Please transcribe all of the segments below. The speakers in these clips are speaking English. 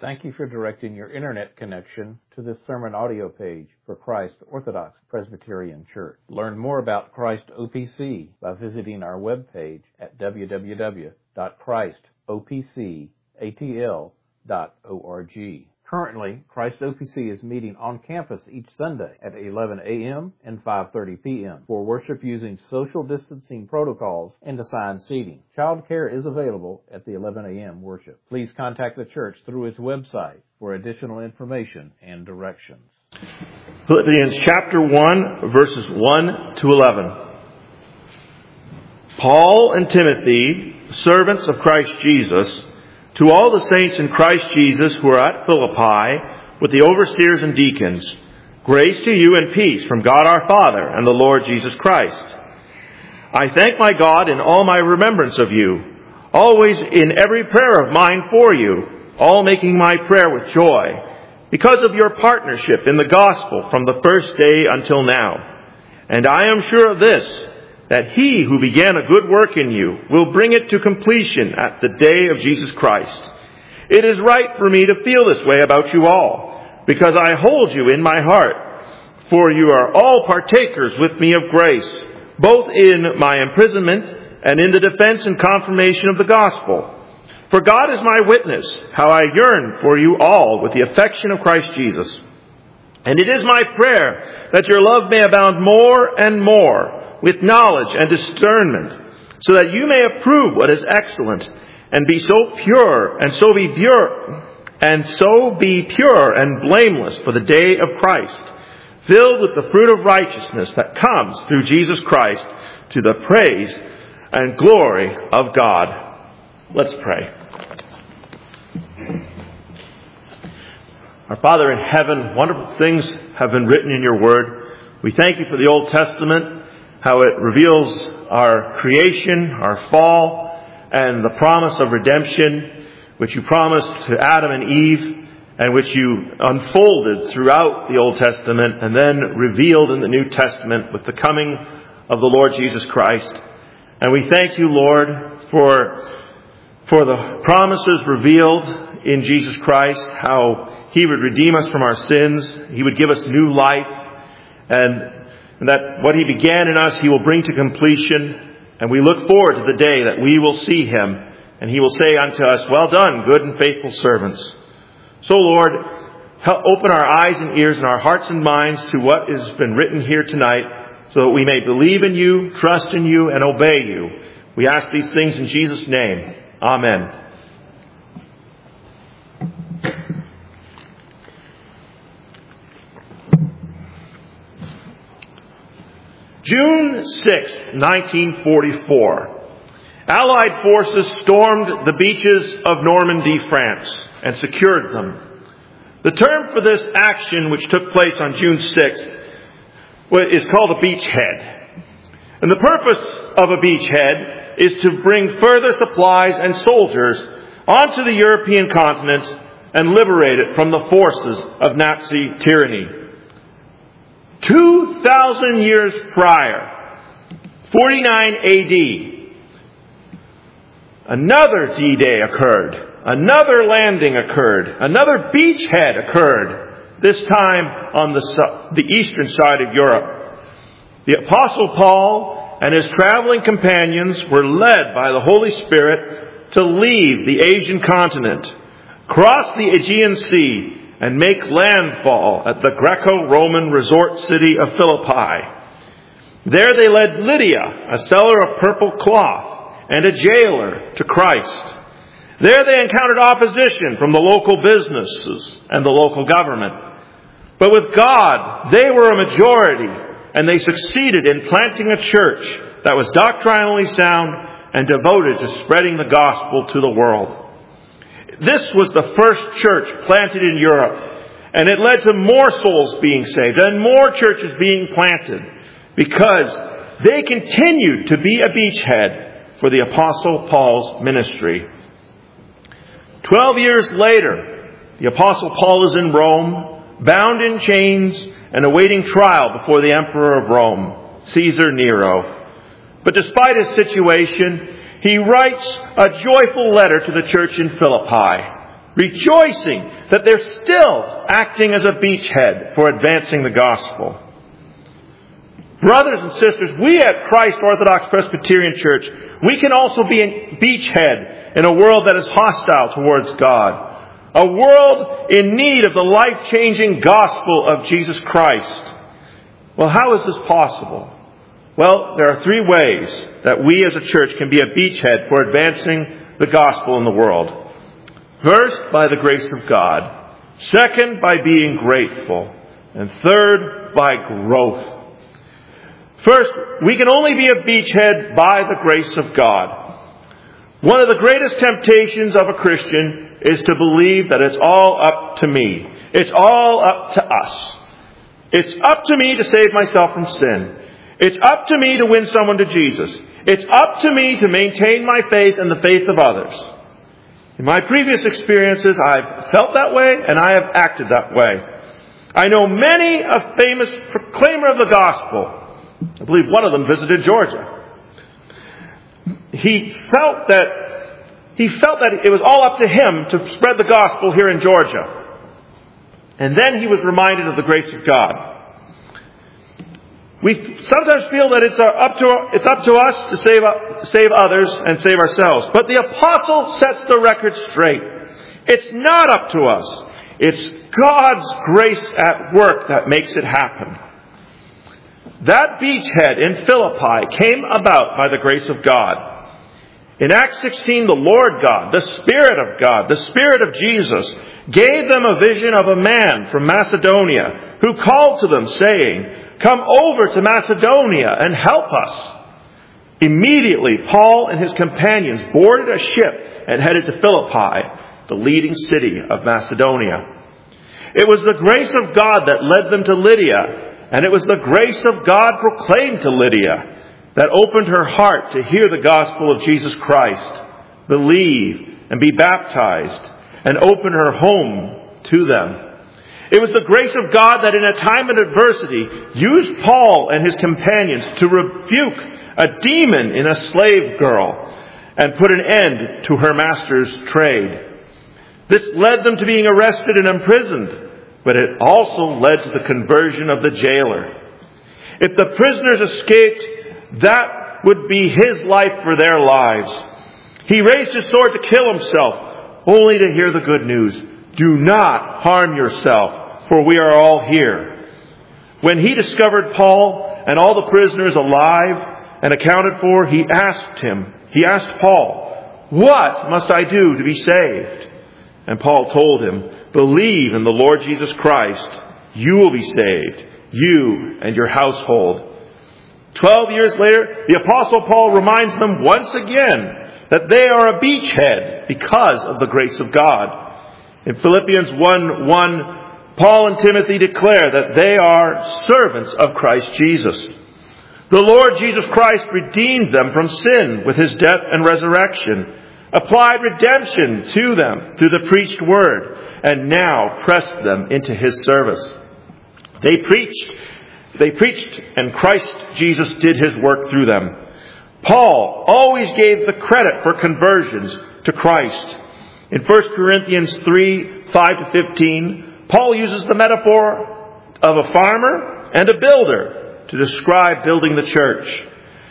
Thank you for directing your internet connection to this sermon audio page for Christ Orthodox Presbyterian Church. Learn more about Christ OPC by visiting our webpage at www.christopcatl.org. Currently, Christ OPC is meeting on campus each Sunday at 11 a.m. and 5:30 p.m. for worship using social distancing protocols and assigned seating. Child care is available at the 11 a.m. worship. Please contact the church through its website for additional information and directions. Philippians chapter 1, verses 1 to 11. Paul and Timothy, servants of Christ Jesus, to all the saints in Christ Jesus who are at Philippi, with the overseers and deacons, grace to you and peace from God our Father and the Lord Jesus Christ. I thank my God in all my remembrance of you, always in every prayer of mine for you, all making my prayer with joy, because of your partnership in the gospel from the first day until now. And I am sure of this, that he who began a good work in you will bring it to completion at the day of Jesus Christ. It is right for me to feel this way about you all, because I hold you in my heart. For you are all partakers with me of grace, both in my imprisonment and in the defense and confirmation of the gospel. For God is my witness, how I yearn for you all with the affection of Christ Jesus. And it is my prayer that your love may abound more and more, with knowledge and discernment, so that you may approve what is excellent, and be pure and blameless for the day of Christ, filled with the fruit of righteousness that comes through Jesus Christ, to the praise and glory of God. Let's pray. Our Father in heaven, wonderful things have been written in your word. We thank you for the Old Testament, how it reveals our creation, our fall, and the promise of redemption, which you promised to Adam and Eve, and which you unfolded throughout the Old Testament, and then revealed in the New Testament with the coming of the Lord Jesus Christ. And we thank you, Lord, for the promises revealed in Jesus Christ, how he would redeem us from our sins, he would give us new life, and that what he began in us, he will bring to completion. And we look forward to the day that we will see him, and he will say unto us, well done, good and faithful servants. So, Lord, help open our eyes and ears and our hearts and minds to what has been written here tonight, so that we may believe in you, trust in you, and obey you. We ask these things in Jesus' name. Amen. June 6, 1944, Allied forces stormed the beaches of Normandy, France, and secured them. The term for this action, which took place on June 6th, is called a beachhead. And the purpose of a beachhead is to bring further supplies and soldiers onto the European continent and liberate it from the forces of Nazi tyranny. 2,000 years prior, 49 A.D., another D-Day occurred. Another landing occurred. Another beachhead occurred, this time on the eastern side of Europe. The Apostle Paul and his traveling companions were led by the Holy Spirit to leave the Asian continent, cross the Aegean Sea, and make landfall at the Greco-Roman resort city of Philippi. There they led Lydia, a seller of purple cloth, and a jailer to Christ. There they encountered opposition from the local businesses and the local government. But with God, they were a majority, and they succeeded in planting a church that was doctrinally sound and devoted to spreading the gospel to the world. This was the first church planted in Europe, and it led to more souls being saved and more churches being planted, because they continued to be a beachhead for the Apostle Paul's ministry. 12 years later, the Apostle Paul is in Rome, bound in chains and awaiting trial before the Emperor of Rome, Caesar Nero. But despite his situation, he writes a joyful letter to the church in Philippi, rejoicing that they're still acting as a beachhead for advancing the gospel. Brothers and sisters, we at Christ Orthodox Presbyterian Church, we can also be a beachhead in a world that is hostile towards God. A world in need of the life-changing gospel of Jesus Christ. Well, how is this possible? Well, there are three ways that we as a church can be a beachhead for advancing the gospel in the world. First, by the grace of God. Second, by being grateful. And third, by growth. First, we can only be a beachhead by the grace of God. One of the greatest temptations of a Christian is to believe that it's all up to me. It's all up to us. It's up to me to save myself from sin. It's up to me to win someone to Jesus. It's up to me to maintain my faith and the faith of others. In my previous experiences, I've felt that way and I have acted that way. I know many a famous proclaimer of the gospel. I believe one of them visited Georgia. He felt that it was all up to him to spread the gospel here in Georgia. And then he was reminded of the grace of God. We sometimes feel that it's up to us to save others and save ourselves. But the apostle sets the record straight. It's not up to us. It's God's grace at work that makes it happen. That beachhead in Philippi came about by the grace of God. In Acts 16, the Lord God, the Spirit of Jesus, gave them a vision of a man from Macedonia who called to them, saying, "Come over to Macedonia and help us." Immediately, Paul and his companions boarded a ship and headed to Philippi, the leading city of Macedonia. It was the grace of God that led them to Lydia, and it was the grace of God proclaimed to Lydia that opened her heart to hear the gospel of Jesus Christ, believe and be baptized, and open her home to them. It was the grace of God that in a time of adversity used Paul and his companions to rebuke a demon in a slave girl and put an end to her master's trade. This led them to being arrested and imprisoned, but it also led to the conversion of the jailer. If the prisoners escaped, that would be his life for their lives. He raised his sword to kill himself, only to hear the good news. Do not harm yourself, for we are all here. When he discovered Paul and all the prisoners alive and accounted for, he asked Paul, "What must I do to be saved?" And Paul told him, "Believe in the Lord Jesus Christ. You will be saved, you and your household." 12 years later, the Apostle Paul reminds them once again that they are a beachhead because of the grace of God. In Philippians 1:1, Paul and Timothy declare that they are servants of Christ Jesus. The Lord Jesus Christ redeemed them from sin with his death and resurrection, applied redemption to them through the preached word, and now pressed them into his service. They preached, and Christ Jesus did his work through them. Paul always gave the credit for conversions to Christ. In 1 Corinthians 3:5-15, Paul uses the metaphor of a farmer and a builder to describe building the church.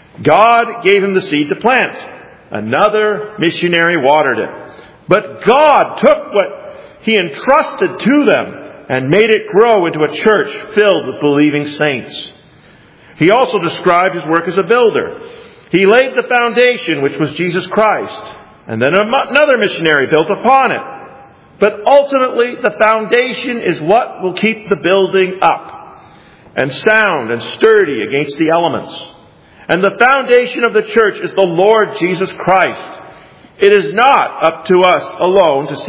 God gave him the seed to plant. Another missionary watered it. But God took what he entrusted to them and made it grow into a church filled with believing saints. He also described his work as a builder. He laid the foundation, which was Jesus Christ, and then another missionary built upon it. But ultimately, the foundation is what will keep the building up and sound and sturdy against the elements. And the foundation of the church is the Lord Jesus Christ. It is not up to us alone to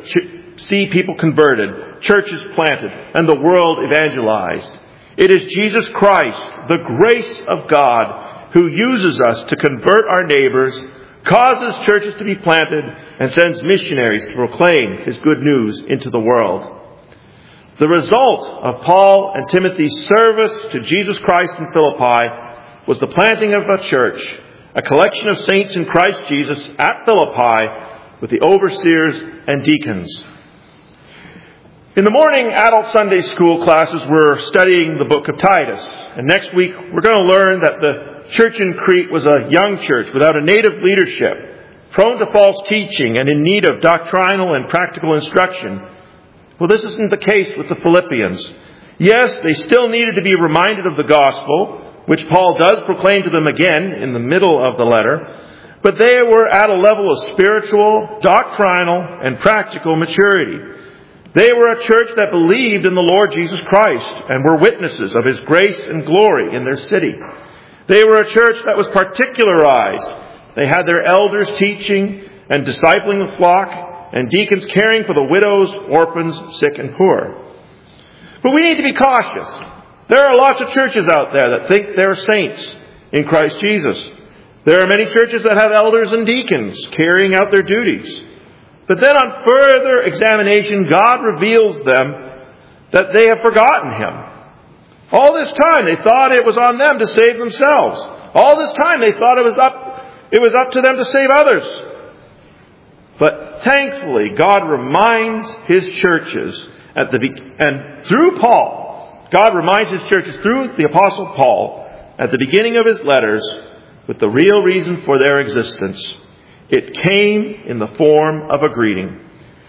see people converted, churches planted, and the world evangelized. It is Jesus Christ, the grace of God, who uses us to convert our neighbors, causes churches to be planted, and sends missionaries to proclaim his good news into the world. The result of Paul and Timothy's service to Jesus Christ in Philippi was the planting of a church, a collection of saints in Christ Jesus at Philippi, with the overseers and deacons. In the morning, adult Sunday school classes were studying the book of Titus. And next week, we're going to learn that the church in Crete was a young church without a native leadership, prone to false teaching and in need of doctrinal and practical instruction. Well, this isn't the case with the Philippians. Yes, they still needed to be reminded of the gospel, which Paul does proclaim to them again in the middle of the letter, but they were at a level of spiritual, doctrinal, and practical maturity. They were a church that believed in the Lord Jesus Christ and were witnesses of His grace and glory in their city. They were a church that was particularized. They had their elders teaching and discipling the flock, and deacons caring for the widows, orphans, sick, and poor. But we need to be cautious. There are lots of churches out there that think they're saints in Christ Jesus. There are many churches that have elders and deacons carrying out their duties. But then on further examination, God reveals them that they have forgotten Him. All this time they thought it was on them to save themselves. All this time they thought it was up to them to save others. But thankfully, God reminds His churches and through Paul, God reminds His churches through the Apostle Paul at the beginning of his letters with the real reason for their existence. It came in the form of a greeting.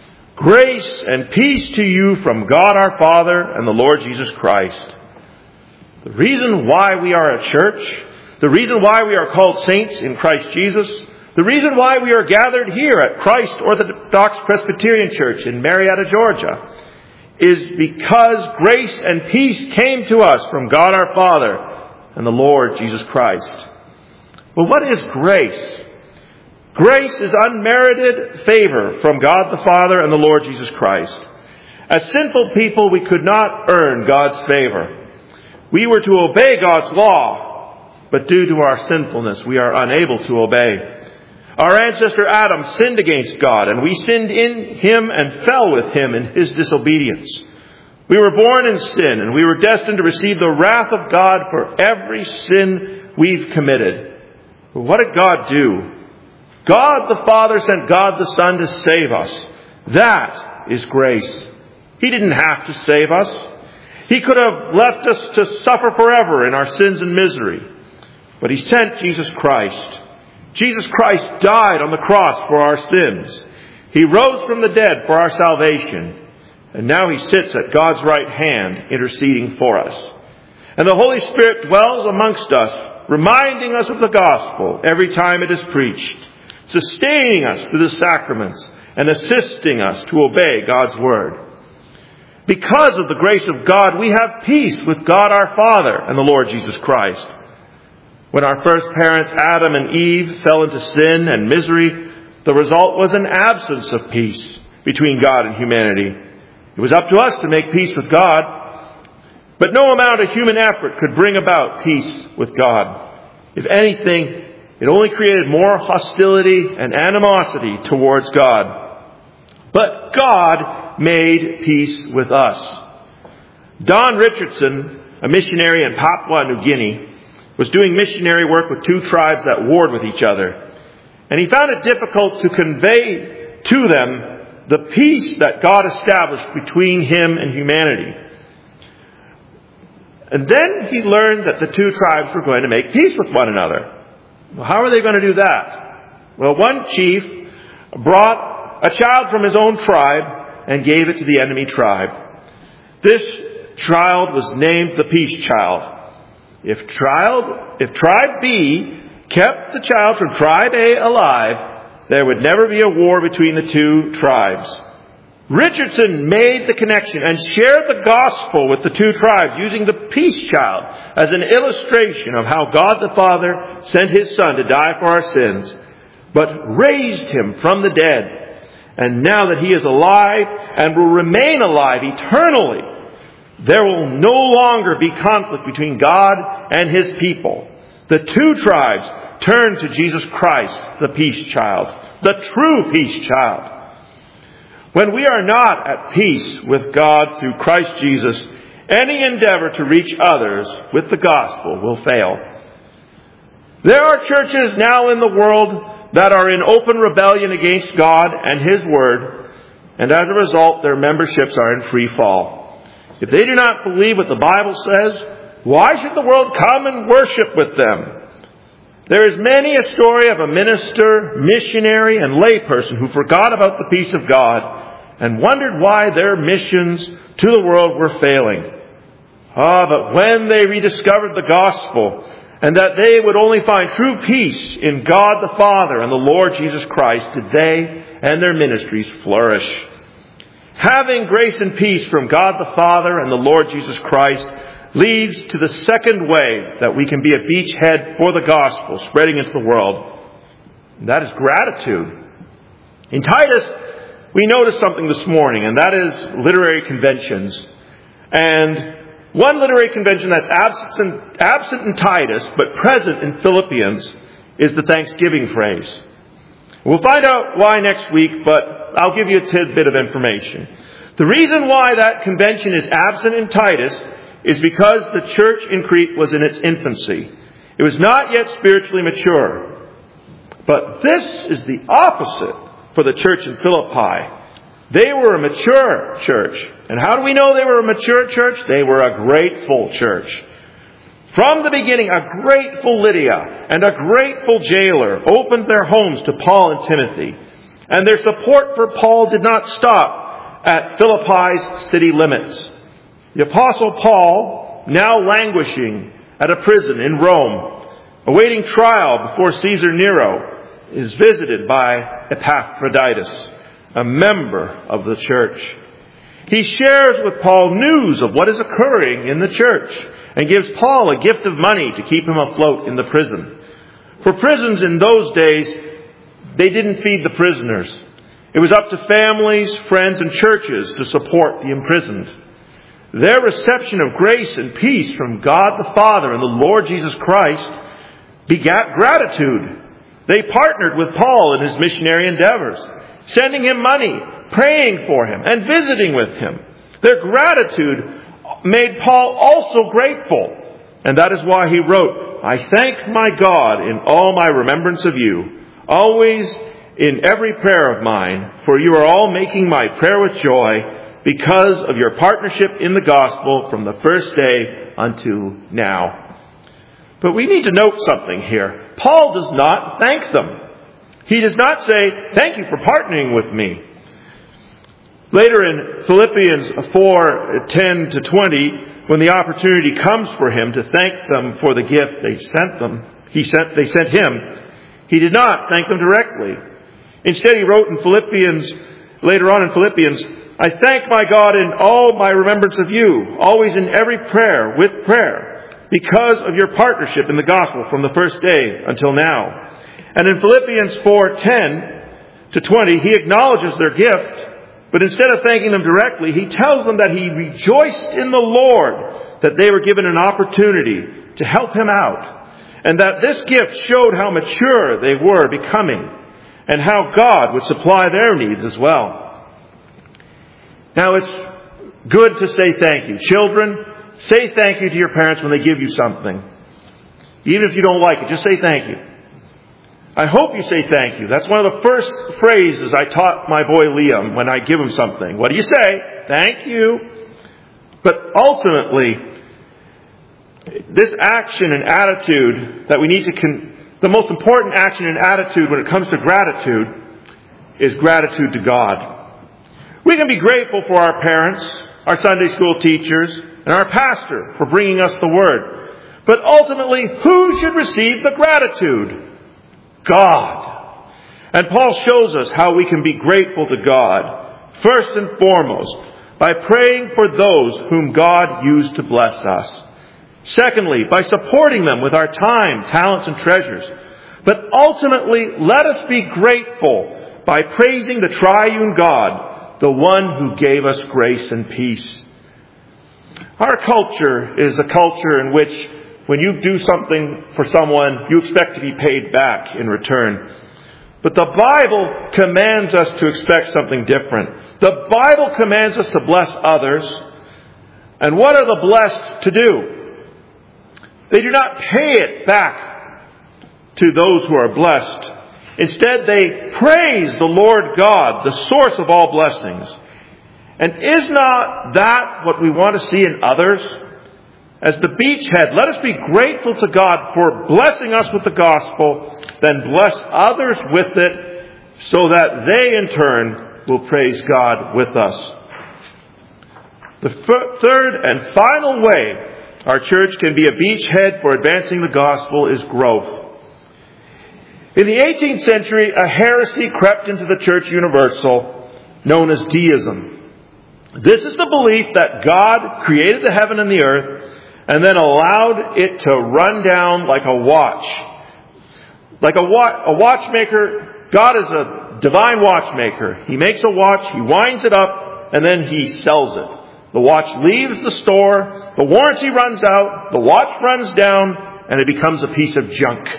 Grace and peace to you from God our Father and the Lord Jesus Christ. The reason why we are a church, the reason why we are called saints in Christ Jesus, the reason why we are gathered here at Christ Orthodox Presbyterian Church in Marietta, Georgia, is because grace and peace came to us from God our Father and the Lord Jesus Christ. Well, what is grace? Grace is unmerited favor from God the Father and the Lord Jesus Christ. As sinful people, we could not earn God's favor. We were to obey God's law, but due to our sinfulness, we are unable to obey. Our ancestor Adam sinned against God, and we sinned in him and fell with him in his disobedience. We were born in sin, and we were destined to receive the wrath of God for every sin we've committed. But what did God do? God the Father sent God the Son to save us. That is grace. He didn't have to save us. He could have left us to suffer forever in our sins and misery. But He sent Jesus Christ. Jesus Christ died on the cross for our sins. He rose from the dead for our salvation. And now He sits at God's right hand interceding for us. And the Holy Spirit dwells amongst us, reminding us of the gospel every time it is preached, sustaining us through the sacraments and assisting us to obey God's word. Because of the grace of God, we have peace with God our Father and the Lord Jesus Christ. When our first parents, Adam and Eve, fell into sin and misery, the result was an absence of peace between God and humanity. It was up to us to make peace with God, but no amount of human effort could bring about peace with God. If anything, it only created more hostility and animosity towards God. But God made peace with us. Don Richardson, a missionary in Papua New Guinea, was doing missionary work with two tribes that warred with each other. And he found it difficult to convey to them the peace that God established between him and humanity. And then he learned that the two tribes were going to make peace with one another. Well, how are they going to do that? Well, one chief brought a child from his own tribe and gave it to the enemy tribe. This child was named the Peace Child. If tribe B kept the child from tribe A alive, there would never be a war between the two tribes. Richardson made the connection and shared the gospel with the two tribes using the Peace Child as an illustration of how God the Father sent His Son to die for our sins, but raised Him from the dead. And now that He is alive and will remain alive eternally, there will no longer be conflict between God and His people. The two tribes turn to Jesus Christ, the Peace Child, the true Peace Child. When we are not at peace with God through Christ Jesus, any endeavor to reach others with the gospel will fail. There are churches now in the world that are in open rebellion against God and His Word, and as a result, their memberships are in free fall. If they do not believe what the Bible says, why should the world come and worship with them? There is many a story of a minister, missionary, and layperson who forgot about the peace of God and wondered why their missions to the world were failing. But when they rediscovered the gospel, and that they would only find true peace in God the Father and the Lord Jesus Christ, did they and their ministries flourish. Having grace and peace from God the Father and the Lord Jesus Christ leads to the second way that we can be a beachhead for the gospel spreading into the world. And that is gratitude. In Titus, we noticed something this morning, and that is literary conventions. And one literary convention that's absent in Titus, but present in Philippians, is the Thanksgiving phrase. We'll find out why next week, but I'll give you a tidbit of information. The reason why that convention is absent in Titus is because the church in Crete was in its infancy. It was not yet spiritually mature. But this is the opposite for the church in Philippi. They were a mature church. And how do we know they were a mature church? They were a grateful church. From the beginning, a grateful Lydia and a grateful jailer opened their homes to Paul and Timothy. And their support for Paul did not stop at Philippi's city limits. The Apostle Paul, now languishing at a prison in Rome, awaiting trial before Caesar Nero, is visited by Epaphroditus, a member of the church. He shares with Paul news of what is occurring in the church and gives Paul a gift of money to keep him afloat in the prison. For prisons in those days, they didn't feed the prisoners. It was up to families, friends, and churches to support the imprisoned. Their reception of grace and peace from God the Father and the Lord Jesus Christ begat gratitude. They partnered with Paul in his missionary endeavors, sending him money, praying for him, and visiting with him. Their gratitude made Paul also grateful. And that is why he wrote, "I thank my God in all my remembrance of you, always in every prayer of mine, for you are all making my prayer with joy because of your partnership in the gospel from the first day unto now." But we need to note something here. Paul does not thank them. He does not say, "Thank you for partnering with me." Later in Philippians 4:10 to 20, when the opportunity comes for him to thank them for the gift they sent him, he did not thank them directly. Instead, he wrote later on in Philippians, "I thank my God in all my remembrance of you, always in every prayer with prayer, because of your partnership in the gospel from the first day until now." And in Philippians 4:10 to 20, he acknowledges their gift, but instead of thanking them directly, he tells them that he rejoiced in the Lord that they were given an opportunity to help him out, and that this gift showed how mature they were becoming, and how God would supply their needs as well. Now, it's good to say thank you. Children, say thank you to your parents when they give you something. Even if you don't like it, just say thank you. I hope you say thank you. That's one of the first phrases I taught my boy Liam when I give him something. What do you say? Thank you. But ultimately, this action and attitude that we need to the most important action and attitude when it comes to gratitude is gratitude to God. We can be grateful for our parents, our Sunday school teachers, and our pastor for bringing us the Word. But ultimately, who should receive the gratitude? God. And Paul shows us how we can be grateful to God, first and foremost, by praying for those whom God used to bless us. Secondly, by supporting them with our time, talents, and treasures. But ultimately, let us be grateful by praising the triune God, the one who gave us grace and peace. Our culture is a culture in which when you do something for someone, you expect to be paid back in return. But the Bible commands us to expect something different. The Bible commands us to bless others. And what are the blessed to do? They do not pay it back to those who are blessed. Instead, they praise the Lord God, the source of all blessings. And is not that what we want to see in others? As the beachhead, let us be grateful to God for blessing us with the gospel, then bless others with it, so that they in turn will praise God with us. The third and final way our church can be a beachhead for advancing the gospel is growth. In the 18th century, a heresy crept into the Church Universal known as deism. This is the belief that God created the heaven and the earth and then allowed it to run down like a watch. Like a watchmaker, God is a divine watchmaker. He makes a watch, he winds it up, and then he sells it. The watch leaves the store, the warranty runs out, the watch runs down, and it becomes a piece of junk.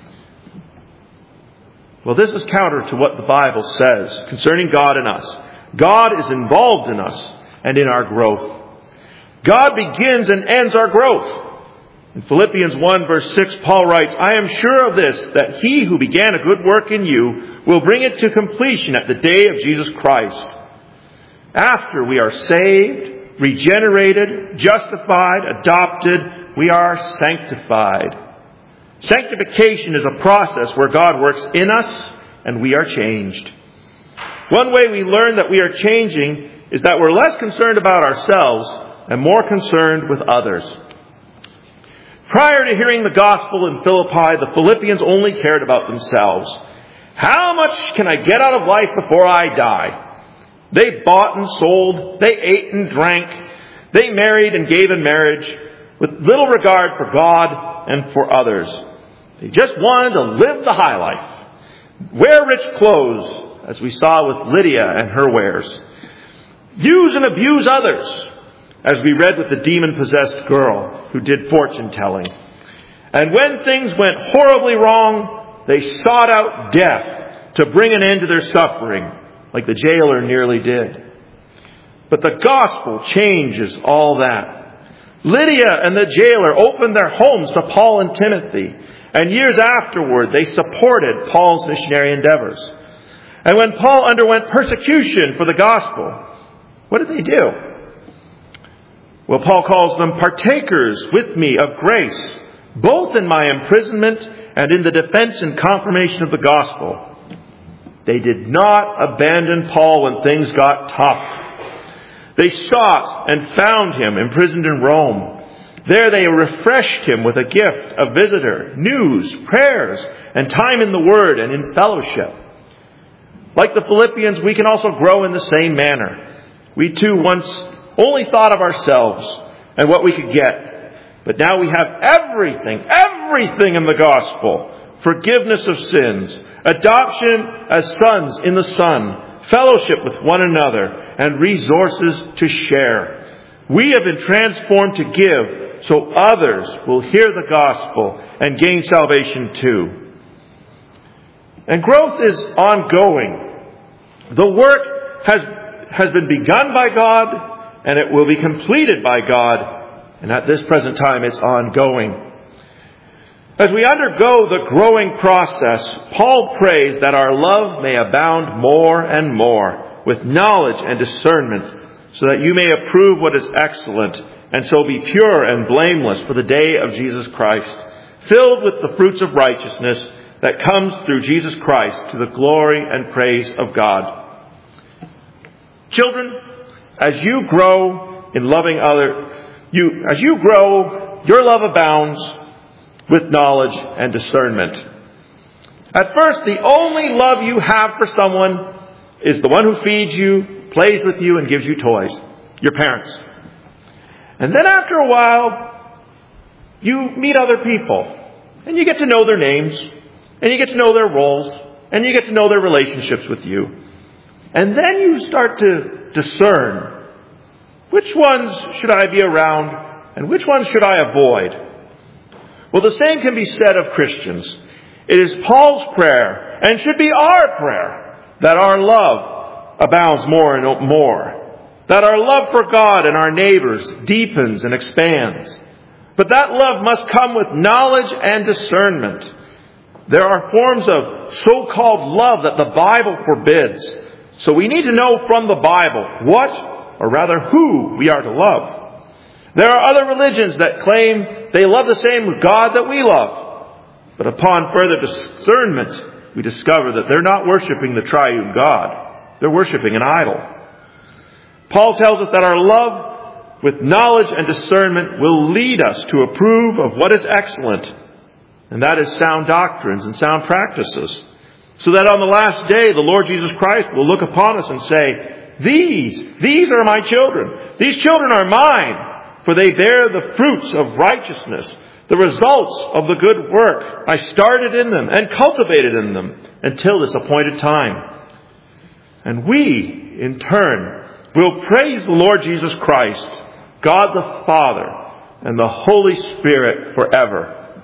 Well, this is counter to what the Bible says concerning God and us. God is involved in us and in our growth. God begins and ends our growth. In Philippians 1 verse 6, Paul writes, I am sure of this, that he who began a good work in you will bring it to completion at the day of Jesus Christ. After we are saved, regenerated, justified, adopted, we are sanctified. Sanctification is a process where God works in us and we are changed. One way we learn that we are changing is that we're less concerned about ourselves and more concerned with others. Prior to hearing the gospel in Philippi, the Philippians only cared about themselves. How much can I get out of life before I die? They bought and sold. They ate and drank. They married and gave in marriage with little regard for God and for others. They just wanted to live the high life. Wear rich clothes, as we saw with Lydia and her wares. Use and abuse others, as we read with the demon-possessed girl who did fortune-telling. And when things went horribly wrong, they sought out death to bring an end to their suffering, like the jailer nearly did. But the gospel changes all that. Lydia and the jailer opened their homes to Paul and Timothy, and years afterward they supported Paul's missionary endeavors. And when Paul underwent persecution for the gospel, what did they do? Well, Paul calls them partakers with me of grace, both in my imprisonment and in the defense and confirmation of the gospel. They did not abandon Paul when things got tough. They sought and found him imprisoned in Rome. There they refreshed him with a gift, a visitor, news, prayers, and time in the Word and in fellowship. Like the Philippians, we can also grow in the same manner. We too once only thought of ourselves and what we could get. But now we have everything in the gospel. Forgiveness of sins, adoption as sons in the Son, fellowship with one another, and resources to share. We have been transformed to give so others will hear the gospel and gain salvation too. And growth is ongoing. The work has been begun by God, and it will be completed by God. And at this present time, it's ongoing. As we undergo the growing process, Paul prays that our love may abound more and more with knowledge and discernment, so that you may approve what is excellent, and so be pure and blameless for the day of Jesus Christ, filled with the fruits of righteousness that comes through Jesus Christ to the glory and praise of God. Children, as you grow in loving as you grow, your love abounds with knowledge and discernment. At first, the only love you have for someone is the one who feeds you, plays with you, and gives you toys, your parents. And then after a while, you meet other people, and you get to know their names, and you get to know their roles, and you get to know their relationships with you. And then you start to discern, which ones should I be around, and which ones should I avoid? Well, the same can be said of Christians. It is Paul's prayer, and should be our prayer, that our love abounds more and more. That our love for God and our neighbors deepens and expands. But that love must come with knowledge and discernment. There are forms of so-called love that the Bible forbids. So we need to know from the Bible what, or rather who, we are to love. There are other religions that claim they love the same God that we love. But upon further discernment, we discover that they're not worshiping the triune God. They're worshiping an idol. Paul tells us that our love with knowledge and discernment will lead us to approve of what is excellent, and that is sound doctrines and sound practices, so that on the last day the Lord Jesus Christ will look upon us and say, These are my children. These children are mine, for they bear the fruits of righteousness, the results of the good work I started in them and cultivated in them until this appointed time. And we, in turn, will praise the Lord Jesus Christ, God the Father, and the Holy Spirit forever.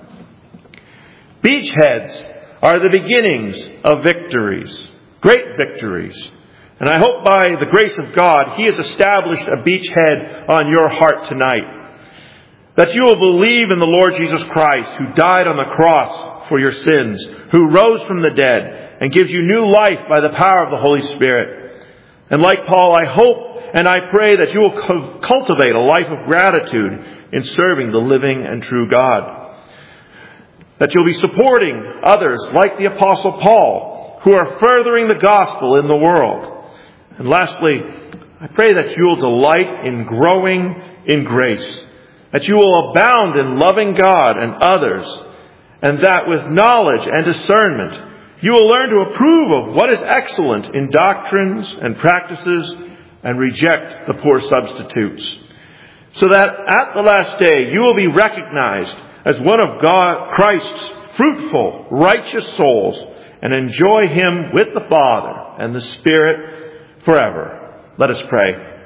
Beachheads are the beginnings of victories, great victories. And I hope by the grace of God, He has established a beachhead on your heart tonight. That you will believe in the Lord Jesus Christ, who died on the cross for your sins, who rose from the dead, and gives you new life by the power of the Holy Spirit. And like Paul, I hope and I pray that you will cultivate a life of gratitude in serving the living and true God. That you'll be supporting others like the Apostle Paul, who are furthering the gospel in the world. And lastly, I pray that you will delight in growing in grace. That you will abound in loving God and others. And that with knowledge and discernment, you will learn to approve of what is excellent in doctrines and practices, and reject the poor substitutes. So that at the last day you will be recognized as one of Christ's fruitful, righteous souls, and enjoy Him with the Father and the Spirit forever. Let us pray.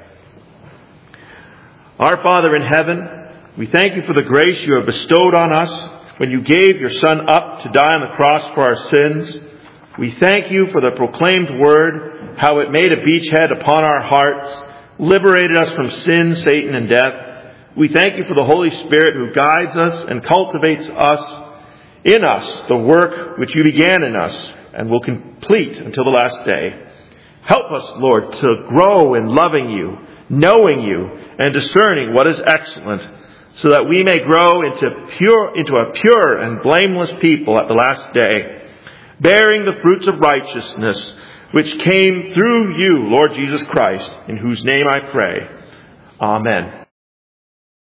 Our Father in heaven, we thank you for the grace you have bestowed on us when you gave your Son up to die on the cross for our sins. We thank you for the proclaimed word, how it made a beachhead upon our hearts, liberated us from sin, Satan, and death. We thank you for the Holy Spirit who guides us and cultivates in us the work which you began in us and will complete until the last day. Help us, Lord, to grow in loving you, knowing you, and discerning what is excellent, so that we may grow into a pure and blameless people at the last day, bearing the fruits of righteousness which came through you, Lord Jesus Christ, in whose name I pray. Amen.